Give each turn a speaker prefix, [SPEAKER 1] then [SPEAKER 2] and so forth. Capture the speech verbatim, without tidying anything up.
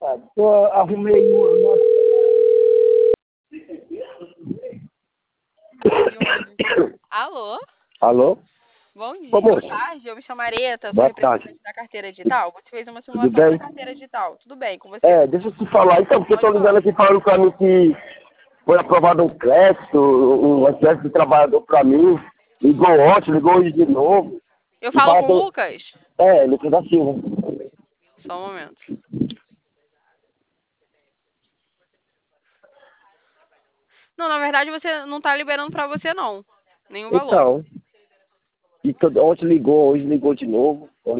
[SPEAKER 1] Tô, arrumei uma...
[SPEAKER 2] Alô?
[SPEAKER 1] Alô?
[SPEAKER 2] Bom dia,
[SPEAKER 1] Ô,
[SPEAKER 2] boa
[SPEAKER 1] moço.
[SPEAKER 2] tarde. Eu me chamo Areta, sou
[SPEAKER 1] Boa
[SPEAKER 2] representante
[SPEAKER 1] tarde.
[SPEAKER 2] da carteira digital. Você fez uma
[SPEAKER 1] Tudo
[SPEAKER 2] simulação
[SPEAKER 1] bem?
[SPEAKER 2] da carteira digital. Tudo bem com você?
[SPEAKER 1] É, deixa eu te falar. Então, porque eu tô
[SPEAKER 2] Pode
[SPEAKER 1] ligando
[SPEAKER 2] falar.
[SPEAKER 1] aqui falando pra mim que foi aprovado um crédito, um excesso de trabalhador pra mim. Ligou ontem, ligou hoje de novo.
[SPEAKER 2] Eu
[SPEAKER 1] E
[SPEAKER 2] falo
[SPEAKER 1] fala
[SPEAKER 2] com
[SPEAKER 1] que
[SPEAKER 2] o
[SPEAKER 1] eu...
[SPEAKER 2] Lucas?
[SPEAKER 1] É, Lucas da Silva.
[SPEAKER 2] Só um momento. Não, na verdade você não tá liberando pra você não. Nenhum valor.
[SPEAKER 1] Então, e todo, ontem ligou, hoje ligou de novo.